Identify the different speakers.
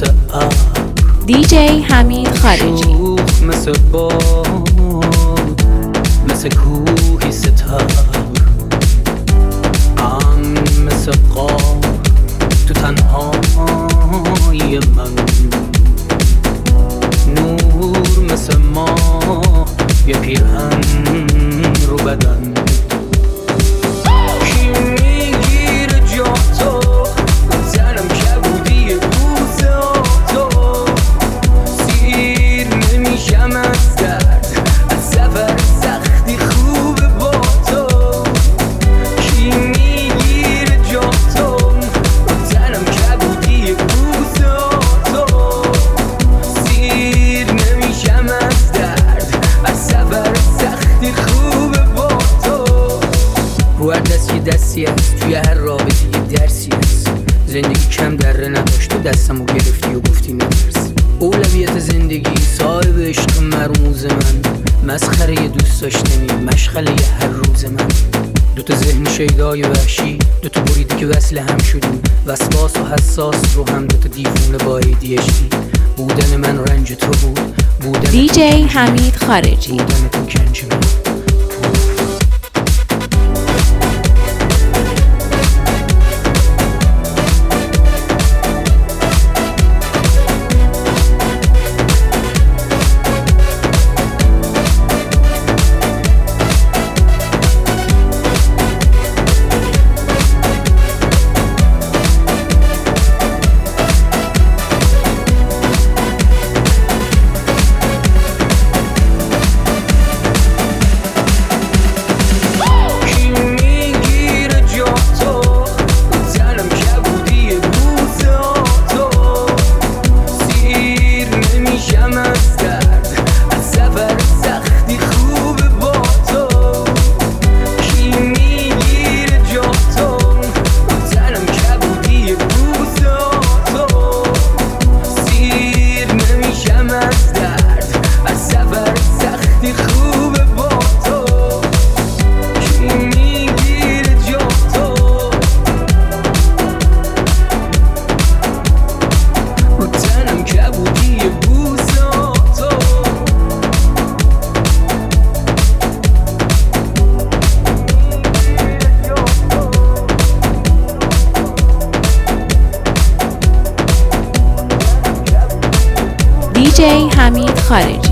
Speaker 1: مثل
Speaker 2: دیجی حمید خارجی،
Speaker 1: مثل باد، مثل کوهی ستر، مثل قار تو تنهایی من، نور مثل ماه یه پیرهن رو بدن. کی میگیره جا تو زنم کبودی بوزه تو، سیر نمیشم از درد، از سفر سختی خوبه با تو. کی میگیره جا تو زنم کبودی بوزه تو، سیر نمیشم از درد، از سفر سختی خوبه با تو. رو هر دست یه دستی هست، توی هر رابطه یه درسی هست. زندگی کم دره نداشت، تو دستمو گرفتی و گفتی نترس. اولویت زندگی صاحب عشق مرموز من، مسخره یه دوست داشتنی، مشغله یه هر روز من. دوتا ذهن شیدای وحشی، دوتا بریده که وصل هم شدیم، وسواس و حساس رو هم، دوتا دیوونه با ADHD. بودن من رنج تو بود، بودن
Speaker 2: دیجی حمید خارجی.
Speaker 1: بودن تو کنج من.
Speaker 2: دیجی حمید خارجی.